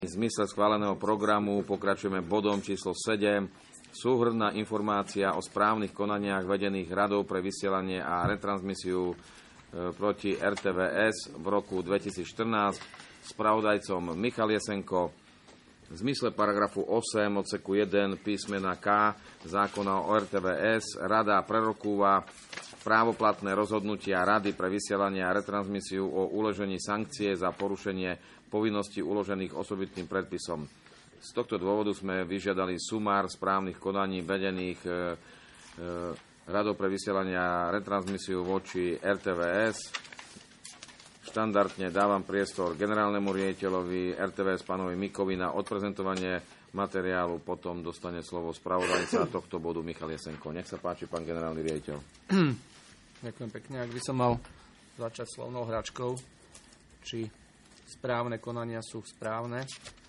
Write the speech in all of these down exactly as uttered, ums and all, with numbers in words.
V zmysle schváleného programu pokračujeme bodom číslo sedem. Súhrnná informácia o správnych konaniach vedených Radou pre vysielanie a retransmisiu proti er té vé es v roku dvetisícštrnásť. Spravodajcom Michal Jesenko. V zmysle paragrafu osem odseku jeden písmena K zákona o er té vé es Rada prerokúva právoplatné rozhodnutia Rady pre vysielanie a retransmisiu o uložení sankcie za porušenie povinností uložených osobitným predpisom. Z tohto dôvodu sme vyžiadali sumár správnych konaní vedených e, e, Radou pre vysielanie a retransmisiu voči er té vé es. Štandardne dávam priestor generálnemu riaditeľovi er té vé es pánovi Mikovi na odprezentovanie materiálu, potom dostane slovo spravodajca tohto bodu Michal Jesenko. Nech sa páči, pán generálny riaditeľ. Ďakujem pekne. Ak by som mal začať slovnou hračkou, či správne konania sú správne,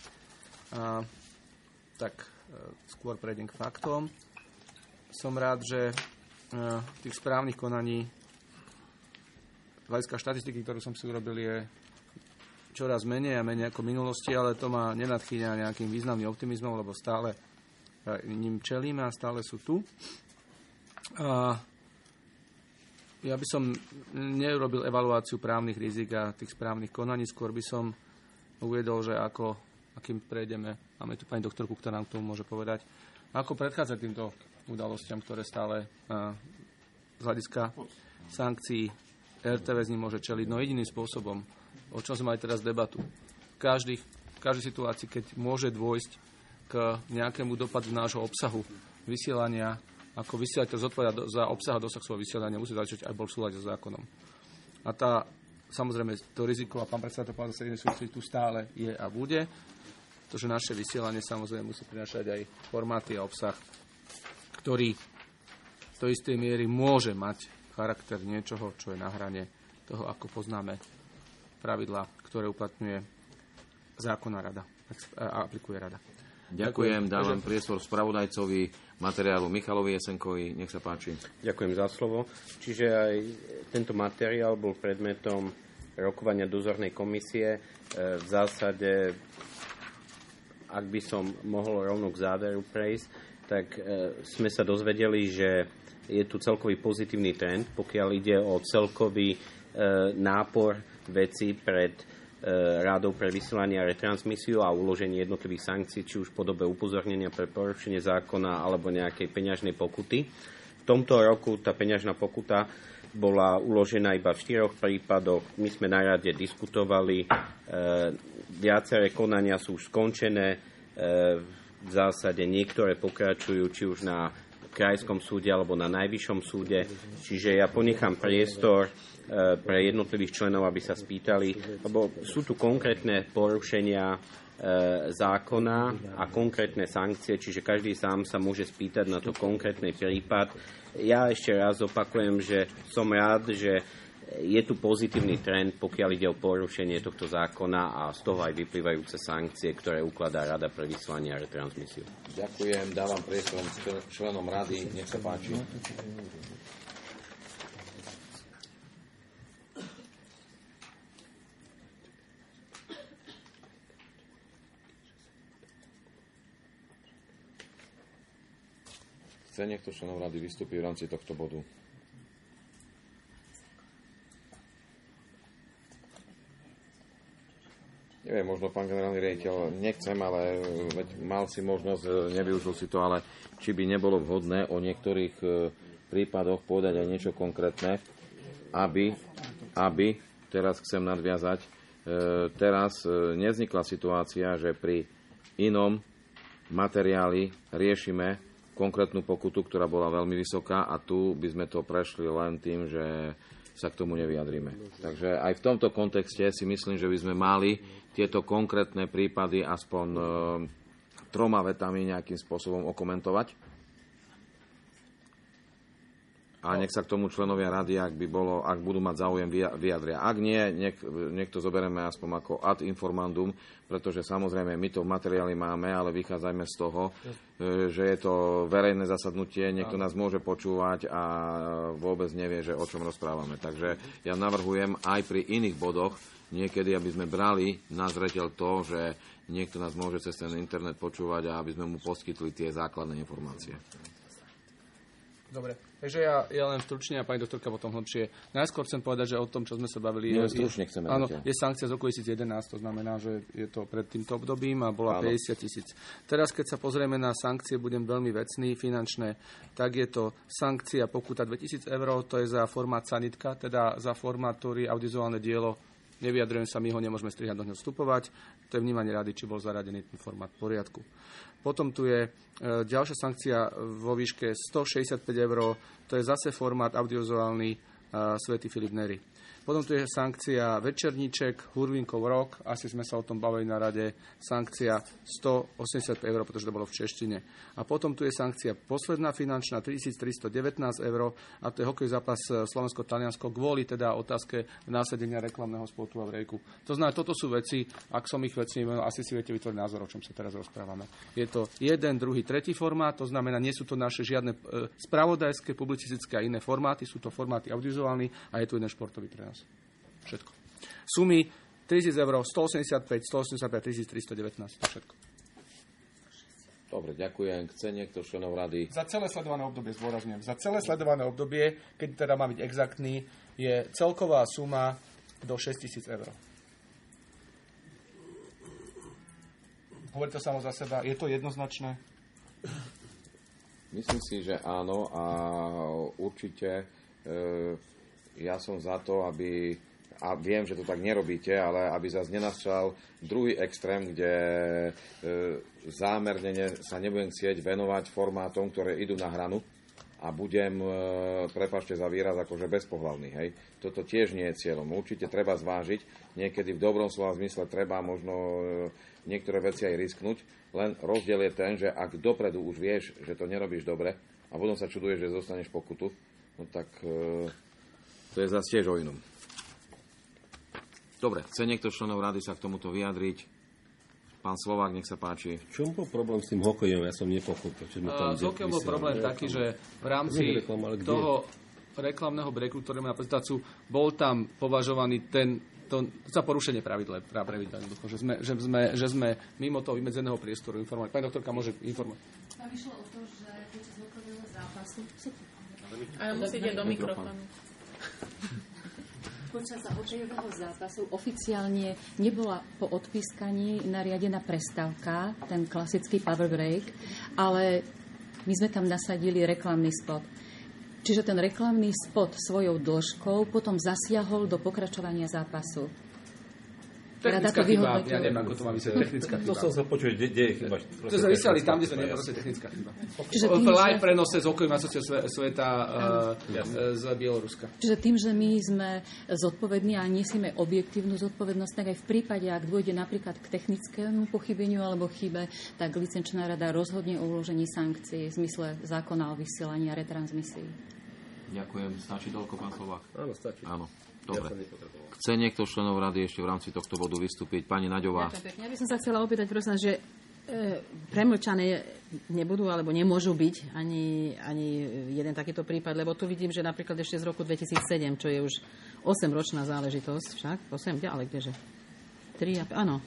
a, tak e, skôr prejdem k faktom. Som rád, že e, tých správnych konaní z hľadiska štatistiky, ktorú som si urobil, je čoraz menej a menej ako v minulosti, ale to ma nenadchýňa nejakým významným optimizmom, lebo stále ním čelíme a stále sú tu. A ja by som neurobil evaluáciu právnych rizik a tých správnych konaní, skôr by som uviedol, že ako, akým prejdeme, máme tu pani doktorku, ktorá nám k tomu môže povedať, ako predchádzať týmto udalostiam, ktoré stále a, z hľadiska sankcií er té vé s ním môže čeliť. No jediným spôsobom, o čom sme mali teraz debatu. V každej, v každej situácii, keď môže dôjsť k nejakému dopadu nášho obsahu vysielania, ako vysielateľ zodpovedá za obsah a dosah svojho vysielania, musí začať aj bol v súlade s zákonom. A tá, samozrejme, to riziko, a pán predseda to povedal, že tu stále je a bude, to, že naše vysielanie samozrejme musí prinášať aj formáty a obsah, ktorý do istej miery môže mať charakter niečoho, čo je na hrane toho, ako poznáme pravidlá, ktoré uplatňuje zákonná rada a aplikuje rada. Ďakujem, dávam priestor spravodajcovi materiálu Michalovi Jesenkovi. Nech sa páči. Ďakujem za slovo. Čiže aj tento materiál bol predmetom rokovania dozornej komisie. V zásade, ak by som mohol rovno k záveru prejsť, tak sme sa dozvedeli, že je tu celkový pozitívny trend, pokiaľ ide o celkový nápor vecí pred Rádou pre vysielanie a retransmisiu a uloženie jednotlivých sankcií, či už v podobe upozornenia pre porušenie zákona alebo nejakej peňažnej pokuty. V tomto roku tá peňažná pokuta bola uložená iba v štyroch prípadoch. My sme na rade diskutovali, e, viaceré konania sú už skončené, e, v zásade niektoré pokračujú či už na krajskom súde alebo na najvyššom súde. Čiže ja ponechám priestor pre jednotlivých členov, aby sa spýtali, lebo sú tu konkrétne porušenia e, zákona a konkrétne sankcie, čiže každý sám sa môže spýtať na to konkrétny prípad. Ja ešte raz opakujem, že som rád, že je tu pozitívny trend, pokiaľ ide o porušenie tohto zákona a z toho aj vyplývajúce sankcie, ktoré ukladá Rada pre vysielanie a retransmisiu. Ďakujem, dávam priestor členom rady, nech sa páči. Chce niekto členov rady vystúpiť v rámci tohto bodu? Neviem, možno pán generálny riaditeľ, nechcem, ale veď mal si možnosť, nevyužil si to, ale či by nebolo vhodné o niektorých prípadoch povedať aj niečo konkrétne, aby, aby teraz chcem nadviazať, teraz nevznikla situácia, že pri inom materiáli riešime konkrétnu pokutu, ktorá bola veľmi vysoká a tu by sme to prešli len tým, že sa k tomu nevyjadríme. Takže aj v tomto kontexte si myslím, že by sme mali tieto konkrétne prípady aspoň e, troma vetami nejakým spôsobom okomentovať. A nech sa k tomu členovia rady, ak by bolo, ak budú mať záujem, vyjadria. Ak nie, nech, nech to zoberieme aspoň ako ad informandum, pretože samozrejme my to v materiáli máme, ale vychádzajme z toho, že je to verejné zasadnutie, niekto nás môže počúvať a vôbec nevie, že o čom rozprávame. Takže ja navrhujem aj pri iných bodoch niekedy, aby sme brali na zreteľ to, že niekto nás môže cez ten internet počúvať a aby sme mu poskytli tie základné informácie. Dobre, takže ja, ja len stručne a pani doktorka potom hlbšie. Najskôr chcem povedať, že o tom, čo sme sa bavili... Nie, stručne chceme. Áno, je sankcia z roku dvetisíc jedenásť, to znamená, že je to pred týmto obdobím a bola áno. päťdesiat tisíc. Teraz, keď sa pozrieme na sankcie, budem veľmi vecný, finančné, tak je to sankcia pokuta dvetisíc eur, to je za formát sanitka, teda za formát, ktorý audiovizuálne dielo, nevyjadrujem sa, my ho nemôžeme strihať, do ňoho vstupovať, to je vnímanie rady, či bol zaradený ten formát v poriadku. Potom tu je e, ďalšia sankcia vo výške stošesťdesiatpäť eur, to je zase formát audiovizuálny e, Svätý Filip Neri. Potom tu je sankcia Večerníček, Hurvínkov rok, asi sme sa o tom bavili na rade, sankcia stoosemdesiatpäť eur, pretože to bolo v češtine. A potom tu je sankcia posledná finančná tisíctristodevätnásť eur a to je hokejový zápas Slovensko-Taliansko kvôli teda otázke následenia reklamného spotu a vrejku. To znamená, toto sú veci, ak som ich veci nemenil, asi si viete vytvoriť názor, o čom sa teraz rozprávame. Je to jeden, druhý, tretí formát, to znamená, nie sú to naše žiadne e, spravodajské, publicistické a iné formáty, sú to formáty audiovizuálne a je tu jeden športový pre nás. Všetko. Sumy tritisíc eur, stoosemdesiatpäť, stoosemdesiatpäť, tisíctristodevätnásť, to všetko. Dobre, ďakujem. Chce niekto členov rady? Za celé sledované obdobie, zdôrazňujem, za celé sledované obdobie, keď teda má byť exaktný, je celková suma do šesťtisíc eur. Hovorí to samo za seba, je to jednoznačné? Myslím si, že áno a určite e, ja som za to, aby, a viem, že to tak nerobíte, ale aby zase nenastal druhý extrém, kde e, zámerne ne, sa nebudem chcieť venovať formátom, ktoré idú na hranu a budem, e, prepáčte za výraz, akože bezpohlavný. Hej. Toto tiež nie je cieľom. Určite treba zvážiť, niekedy v dobrom slova zmysle treba možno e, niektoré veci aj risknúť, len rozdiel je ten, že ak dopredu už vieš, že to nerobíš dobre a potom sa čuduješ, že zostaneš pokutu, no tak... E, to je zase tiež o inom. Dobre, chce niekto členov rady sa k tomuto vyjadriť? Pán Slovák, nech sa páči. V čom bol problém s tým hokejom? Ja som nepochopil. Uh, s hokejom bol problém taký, že v rámci reklam, toho reklamného breaku, ktorý má na prezentáciu, bol tam považovaný ten, to, za porušenie pravidla, pravidla že, sme, že, sme, že sme mimo toho vymedzeného priestoru informovať. Pani doktorka môže informovať. Tam išlo o to, že počas hokejového zápasu... Ale musíte do mikrofónu. Počas hokejového zápasu oficiálne nebola po odpískaní nariadená prestávka, ten klasický power break, ale my sme tam nasadili reklamný spot. Čiže ten reklamný spot svojou dĺžkou potom zasiahol do pokračovania zápasu. Technická chyba, ja neviem, ako to má vysvetliť. Technická chyba. To som sa počuť, kde je chyba. To sa vysiali tam, kde sa neproste technická chyba. V live prenose z hokejového majstrovstva sveta z Bieloruska. Čiže tým, že my sme zodpovední a nesieme objektívnu zodpovednosť, tak aj v prípade, ak dôjde napríklad k technickému pochybeniu alebo chybe, tak licenčná rada rozhodne o uložení sankcií v zmysle zákona o vysielaní a retransmisii. Ďakujem. Stačí toľko, pán Slovák? Áno, stačí. Áno. Dobre. Chce niekto členov rady ešte v rámci tohto bodu vystúpiť? Pani Naďová. Ja by som sa chcela opýtať, prosím, že e, premlčané nebudú alebo nemôžu byť ani, ani jeden takýto prípad, lebo tu vidím, že napríklad ešte z roku dvetisícsedem, čo je už osemročná záležitosť, však? osem, ale kdeže? tri, áno.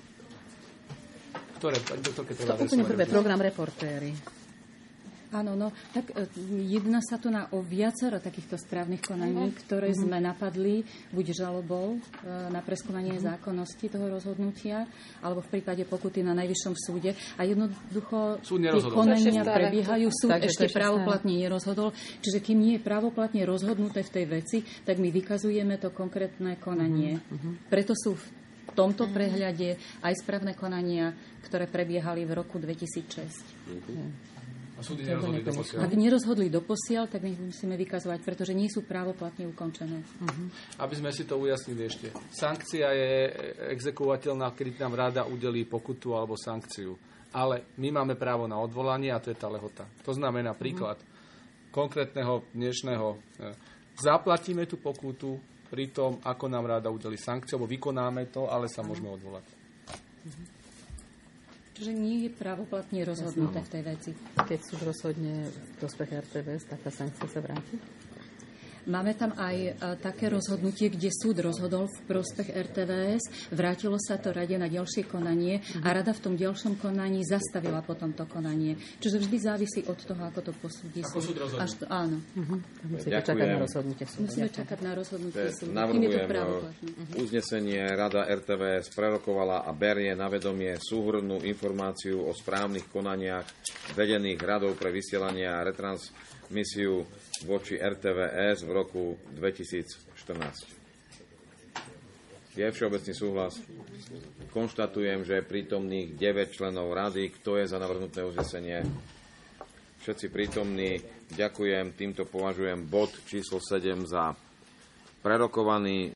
Ktoré? To úplne prvé, program Reportéry. Áno, no, tak jedná sa tu na o viacero takýchto správnych konaní, uh-huh. ktoré uh-huh. sme napadli buď žalobou e, na preskúmanie uh-huh. zákonnosti toho rozhodnutia, alebo v prípade pokuty na Najvyššom súde. A jednoducho tie konania prebiehajú, súd tak, ešte právoplatne nerozhodol. Čiže kým nie je právoplatne rozhodnuté v tej veci, tak my vykazujeme to konkrétne konanie. Uh-huh. Preto sú v tomto prehľade aj správne konania, ktoré prebiehali v roku dvetisícšesť. Uh-huh. A súdy nerozhodli doposiaľ. Ak nerozhodli doposiaľ, tak my musíme vykazovať, pretože nie sú právoplatne ukončené. Uh-huh. Aby sme si to ujasnili ešte. Sankcia je exekuovateľná, keď nám rada udelí pokutu alebo sankciu. Ale my máme právo na odvolanie a to je tá lehota. To znamená príklad uh-huh. konkrétneho dnešného. Zaplatíme tú pokutu pri tom, ako nám rada udeli sankciu, alebo vykonáme to, ale sa uh-huh. môžeme odvolať. Uh-huh. Čiže nie je právoplatne rozhodnuté v tej veci. Keď súd rozhodne v prospech er té vé es, tak tá sankcia sa vráti? Máme tam aj e, také rozhodnutie, kde súd rozhodol v prospech er té vé es, vrátilo sa to rade na ďalšie konanie a rada v tom ďalšom konaní zastavila potom to konanie. Čiže vždy závisí od toho, ako to posúdi súd. Až to, áno. Uh-huh. Musíte Ďakujem. čakať na rozhodnutie súdu. Musíme čakať na rozhodnutie súdu. Kým je to Navrhujem právoplatné. uznesenie. Rada er té vé es prerokovala a berie na vedomie súhrnnú informáciu o správnych konaniach vedených radou pre vysielanie a retransmisiu voči er té vé es v roku dvetisícštrnásť. Je všeobecný súhlas. Konštatujem, že je prítomných deväť členov rady. Kto je za navrhnuté uznesenie? Všetci prítomní. Ďakujem. Týmto považujem bod číslo sedem za prerokovaný.